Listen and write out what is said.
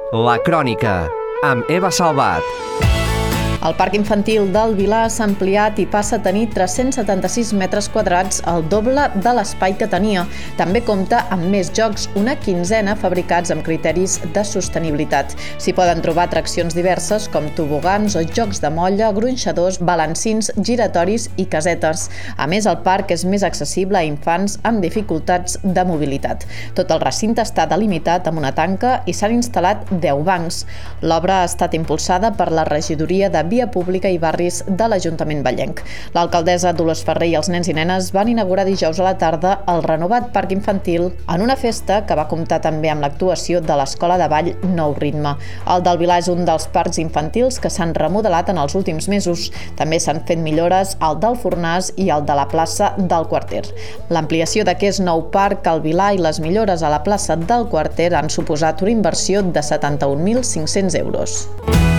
La Crònica, amb Eva Salvat. El Parc Infantil del Vilar s'ha ampliat i passa a tenir 376 metres quadrats, el doble de l'espai que tenia. També compta amb més jocs, una quinzena fabricats amb criteris de sostenibilitat. S'hi poden trobar atraccions diverses com tobogans o jocs de molla, gronxadors, balancins, giratoris i casetes. A més, el parc és més accessible a infants amb dificultats de mobilitat. Tot el recinte està delimitat amb una tanca i s'han instal·lat 10 bancs. L'obra ha estat impulsada per la regidoria de Via Pública i Barris de l'Ajuntament vallenc. L'alcaldessa Dolors Ferrer i els nens i nenes van inaugurar dijous a la tarda el renovat parc infantil en una festa que va comptar també amb l'actuació de l'Escola de Ball Nou Ritme. El del Vilar és un dels parcs infantils que s'han remodelat en els últims mesos. També s'han fet millores al del Fornàs i al de la plaça del Quarter. L'ampliació d'aquest nou parc al Vilar i les millores a la plaça del Quarter han suposat una inversió de 71.500 euros.